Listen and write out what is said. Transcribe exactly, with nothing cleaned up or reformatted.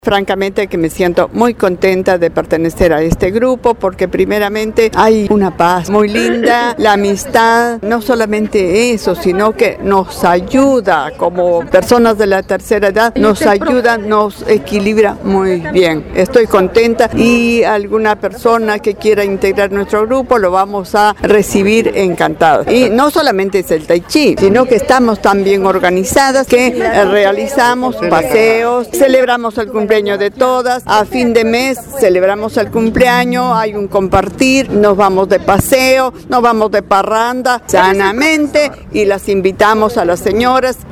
Francamente que me siento muy contenta de pertenecer a este grupo porque primeramente hay una paz muy linda, la amistad, no solamente eso, sino que nos ayuda como personas de la tercera edad, nos ayuda, nos equilibra muy bien. Estoy contenta y alguna persona que quiera integrar nuestro grupo lo vamos a recibir encantado. Y no solamente es el Tai Chi, sino que estamos tan bien organizadas que realizamos paseos, celebramos el cumpleaños de todas, a fin de mes celebramos el cumpleaños, hay un compartir, nos vamos de paseo, nos vamos de parranda sanamente y las invitamos a las señoras